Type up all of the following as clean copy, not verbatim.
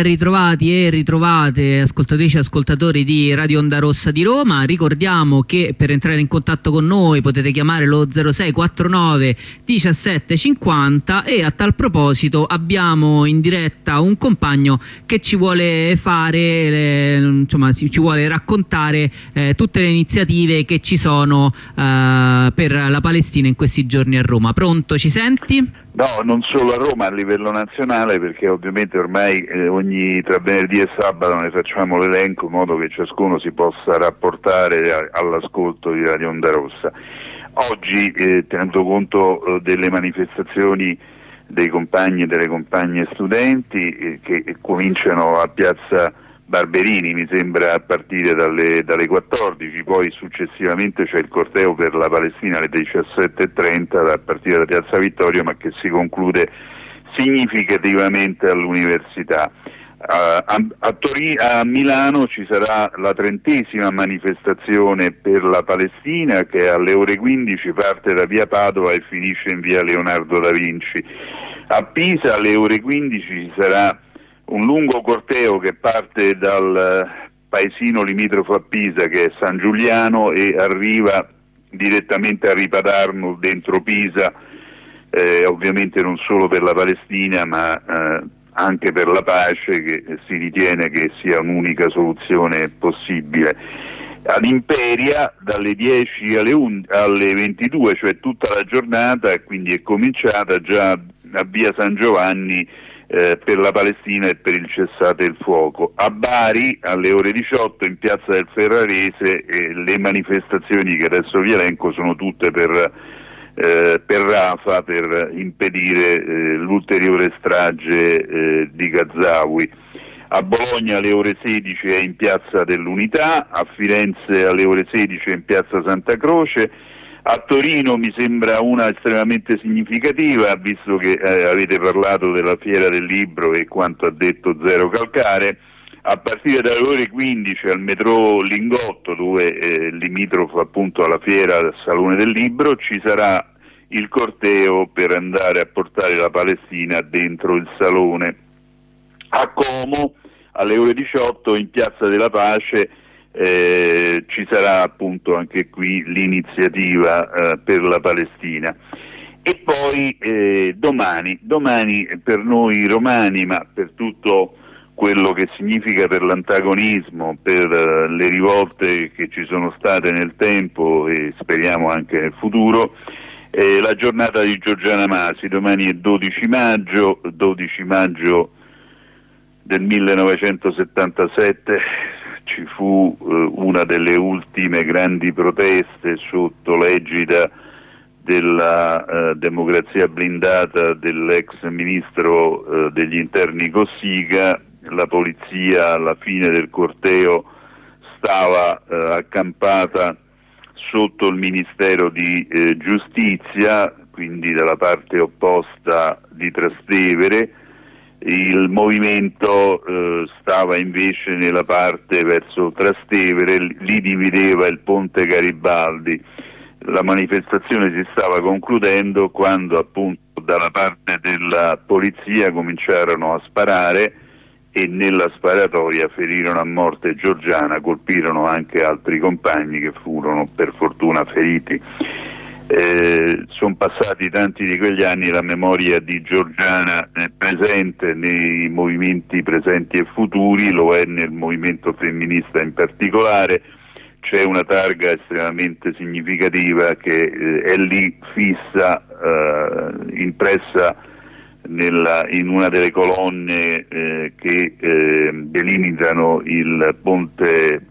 Ben ritrovati e ritrovate ascoltatrici e ascoltatori di Radio Onda Rossa di Roma. Ricordiamo che per entrare in contatto con noi potete chiamare lo 0649 1750 e a tal proposito abbiamo in diretta un compagno che ci vuole ci vuole raccontare tutte le iniziative che ci sono per la Palestina in questi giorni a Roma. Pronto, ci senti? No, non solo a Roma, a livello nazionale, perché ovviamente ormai tra venerdì e sabato ne facciamo l'elenco in modo che ciascuno si possa rapportare all'ascolto di Radio Onda Rossa. Oggi, tenendo conto delle manifestazioni dei compagni e delle compagne studenti che cominciano a Piazza Barberini, mi sembra a partire dalle 14, poi successivamente c'è il corteo per la Palestina alle 17:30 a partire da Piazza Vittorio, ma che si conclude significativamente all'Università. A Milano ci sarà la 30ª manifestazione per la Palestina, che alle ore 15 parte da via Padova e finisce in via Leonardo da Vinci. A Pisa alle ore 15 ci sarà un lungo corteo che parte dal paesino limitrofo a Pisa, che è San Giuliano, e arriva direttamente a Ripadarno dentro Pisa, ovviamente non solo per la Palestina ma anche per la pace, che si ritiene che sia un'unica soluzione possibile. Ad Imperia dalle 10 alle 22, cioè tutta la giornata, e quindi è cominciata già a via San Giovanni per la Palestina e per il cessate il fuoco. A Bari alle ore 18 in piazza del Ferrarese le manifestazioni che adesso vi elenco sono tutte per Rafa, per impedire l'ulteriore strage di Gazawi. A Bologna alle ore 16 è in piazza dell'Unità, a Firenze alle ore 16 è in piazza Santa Croce. A Torino mi sembra una estremamente significativa, visto che avete parlato della Fiera del Libro e quanto ha detto Zero Calcare. A partire dalle ore 15 al metro Lingotto, dove limitrofo appunto alla Fiera del Salone del Libro, ci sarà il corteo per andare a portare la Palestina dentro il Salone. A Como alle ore 18 in Piazza della Pace ci sarà appunto anche qui l'iniziativa per la Palestina. E poi domani per noi romani, ma per tutto quello che significa per l'antagonismo, per le rivolte che ci sono state nel tempo e speriamo anche nel futuro, la giornata di Giorgiana Masi. Domani è 12 maggio del 1977, ci fu una delle ultime grandi proteste sotto l'egida della democrazia blindata dell'ex ministro degli interni Cossiga. La polizia alla fine del corteo stava accampata sotto il Ministero di Giustizia, quindi dalla parte opposta di Trastevere. Il movimento stava invece nella parte verso Trastevere, li divideva il ponte Garibaldi. La manifestazione si stava concludendo quando appunto dalla parte della polizia cominciarono a sparare e nella sparatoria ferirono a morte Giorgiana, colpirono anche altri compagni che furono per fortuna feriti. Sono passati tanti di quegli anni, la memoria di Giorgiana è presente nei movimenti presenti e futuri, lo è nel movimento femminista in particolare. C'è una targa estremamente significativa che è lì fissa, impressa in una delle colonne che delimitano il ponte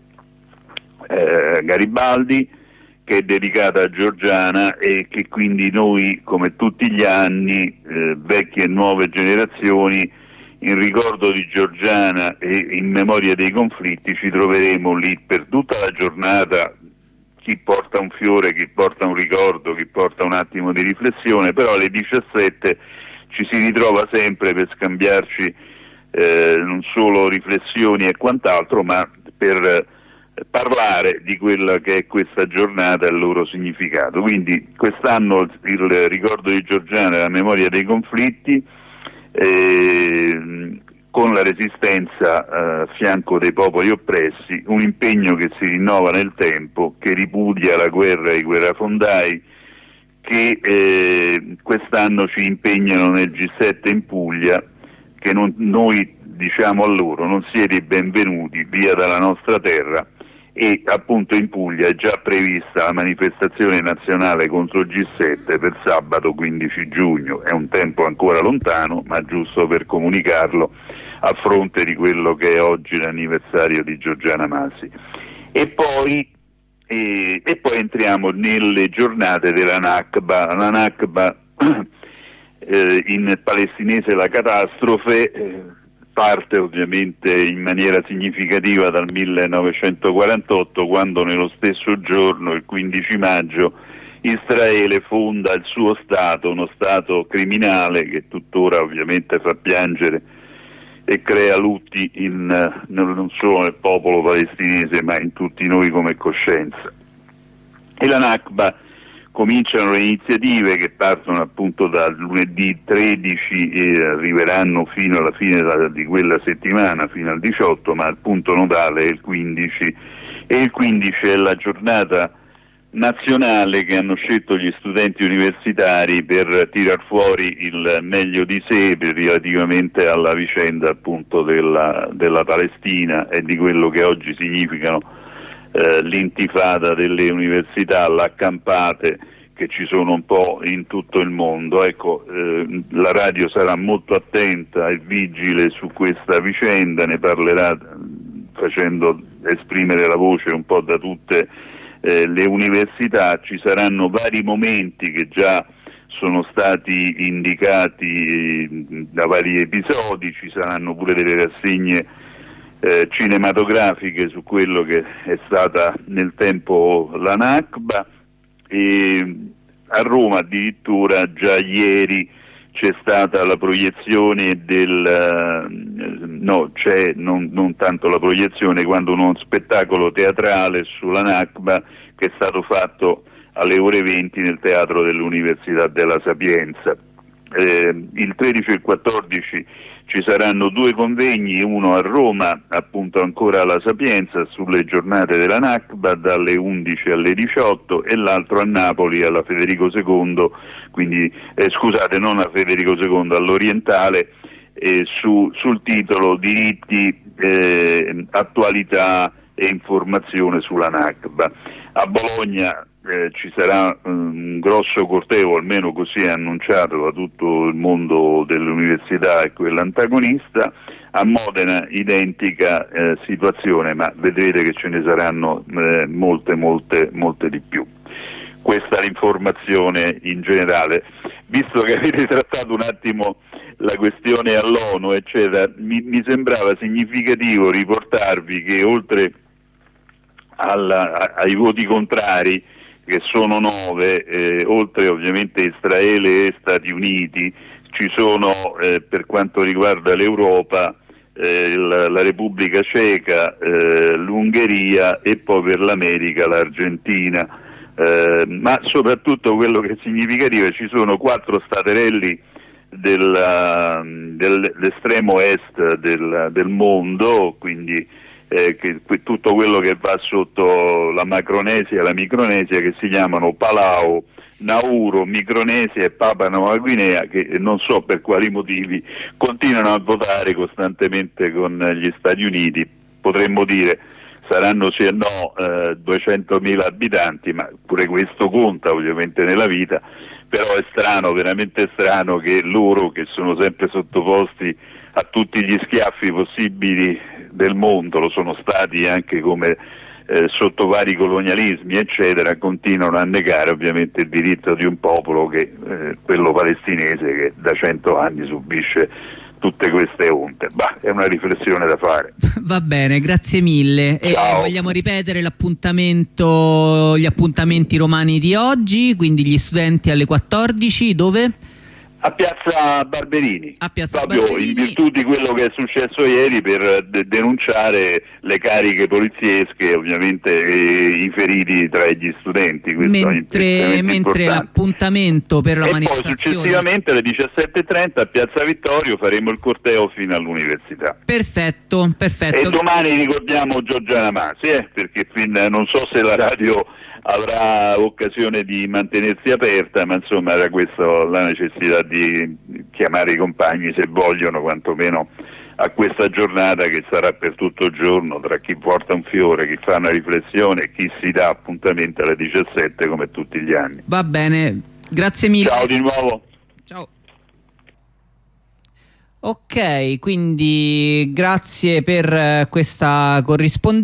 Garibaldi, che è dedicata a Giorgiana e che quindi noi, come tutti gli anni, vecchie e nuove generazioni, in ricordo di Giorgiana e in memoria dei conflitti, ci troveremo lì per tutta la giornata, chi porta un fiore, chi porta un ricordo, chi porta un attimo di riflessione, però alle 17 ci si ritrova sempre per scambiarci non solo riflessioni e quant'altro, ma per parlare di quella che è questa giornata e il loro significato. Quindi quest'anno il ricordo di Giorgiana e la memoria dei conflitti, con la resistenza a fianco dei popoli oppressi, un impegno che si rinnova nel tempo, che ripudia la guerra e i guerrafondai, che quest'anno ci impegnano nel G7 in Puglia, che noi diciamo a loro: non siete benvenuti, via dalla nostra terra. E appunto in Puglia è già prevista la manifestazione nazionale contro il G7 per sabato 15 giugno, è un tempo ancora lontano, ma giusto per comunicarlo a fronte di quello che è oggi l'anniversario di Giorgiana Masi. E poi entriamo nelle giornate della Nakba. La Nakba in palestinese la catastrofe, parte ovviamente in maniera significativa dal 1948, quando nello stesso giorno, il 15 maggio, Israele fonda il suo Stato, uno Stato criminale che tuttora ovviamente fa piangere e crea lutti non solo nel popolo palestinese ma in tutti noi come coscienza. E la Nakba cominciano le iniziative che partono appunto dal lunedì 13 e arriveranno fino alla fine di quella settimana, fino al 18, ma il punto nodale è il 15, e il 15 è la giornata nazionale che hanno scelto gli studenti universitari per tirar fuori il meglio di sé relativamente alla vicenda appunto della Palestina e di quello che oggi significano l'intifada delle università, l'accampate che ci sono un po' in tutto il mondo. Ecco, la radio sarà molto attenta e vigile su questa vicenda, ne parlerà facendo esprimere la voce un po' da tutte le università. Ci saranno vari momenti che già sono stati indicati da vari episodi, ci saranno pure delle rassegne cinematografiche su quello che è stata nel tempo la Nakba, e a Roma addirittura già ieri c'è stata la proiezione non tanto la proiezione quanto uno spettacolo teatrale sulla Nakba che è stato fatto alle ore 20 nel Teatro dell'Università della Sapienza. Il 13 e il 14 ci saranno due convegni, uno a Roma, appunto ancora alla Sapienza, sulle giornate della Nakba dalle 11 alle 18, e l'altro a Napoli alla Federico II, quindi non a Federico II, all'Orientale, sul titolo Diritti, attualità e informazione sulla Nakba. A Bologna ci sarà un grosso corteo, almeno così è annunciato da tutto il mondo dell'università e quello antagonista. A Modena identica situazione, ma vedrete che ce ne saranno molte di più. Questa è l'informazione in generale. Visto che avete trattato un attimo la questione all'ONU, eccetera, mi sembrava significativo riportarvi che oltre ai voti contrari, che sono 9, oltre ovviamente Israele e Stati Uniti, ci sono per quanto riguarda l'Europa la Repubblica Ceca, l'Ungheria e poi per l'America l'Argentina, ma soprattutto quello che è significativo è che ci sono 4 staterelli dell'estremo est del mondo, quindi tutto quello che va sotto la Macronesia e la Micronesia, che si chiamano Palau, Nauru, Micronesia e Papua Nuova Guinea, che non so per quali motivi continuano a votare costantemente con gli Stati Uniti. Potremmo dire saranno sì e no 200.000 abitanti, ma pure questo conta ovviamente nella vita, però è strano, veramente strano, che loro, che sono sempre sottoposti a tutti gli schiaffi possibili del mondo, lo sono stati anche come sotto vari colonialismi eccetera, continuano a negare ovviamente il diritto di un popolo che quello palestinese, che da 100 anni subisce tutte queste onde. È una riflessione da fare. Va bene, grazie mille. Vogliamo ripetere gli appuntamenti romani di oggi, quindi gli studenti alle 14, dove? A Piazza Barberini, A Piazza proprio Barberini. in virtù di quello che è successo ieri, per denunciare le cariche poliziesche, ovviamente i feriti tra gli studenti. Questo Mentre l'appuntamento per la e manifestazione... poi successivamente alle 17:30 a Piazza Vittorio faremo il corteo fino all'università. Perfetto. E domani ricordiamo Giorgiana Masi, perché non so se la radio avrà occasione di mantenersi aperta, ma insomma era questa la necessità di chiamare i compagni, se vogliono, quantomeno a questa giornata che sarà per tutto il giorno, tra chi porta un fiore, chi fa una riflessione e chi si dà appuntamento alle 17 come tutti gli anni. Va bene, grazie mille. Ciao di nuovo. Ciao. Ok, quindi grazie per questa corrispondenza.